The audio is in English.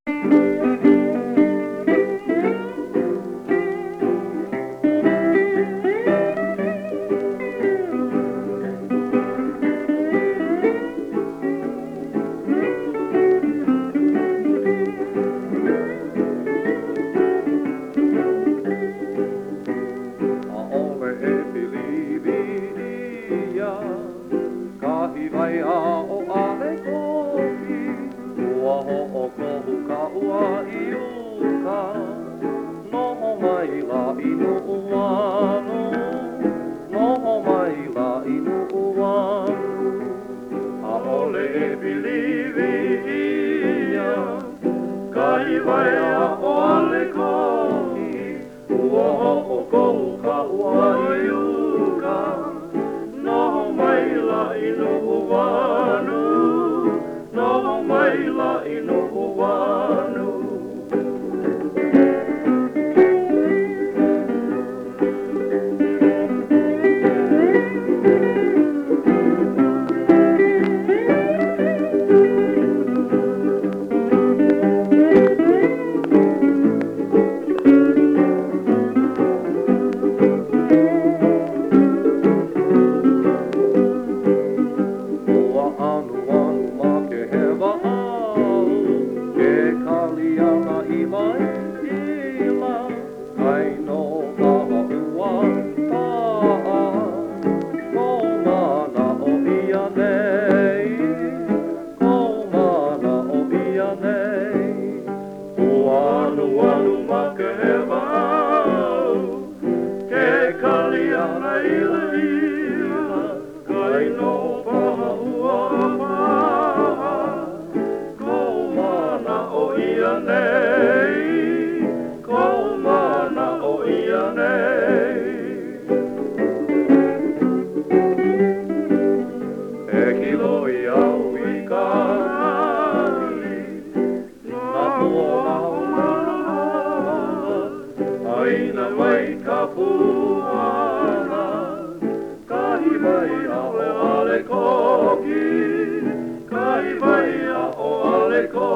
Vai a o ale koki, ua ho o kohu ka ua I uka, noho mai la inu uanu, noho mai la inu uanu. A ole e pilivi ia, kai vai a o ale koki, ua ho o kohu ka ua I uka, noho mai la inu uanu, noho mai la inu uanu. Aina mai ka puana, kahi vai a o ale koki, kahi vai a o ale koki.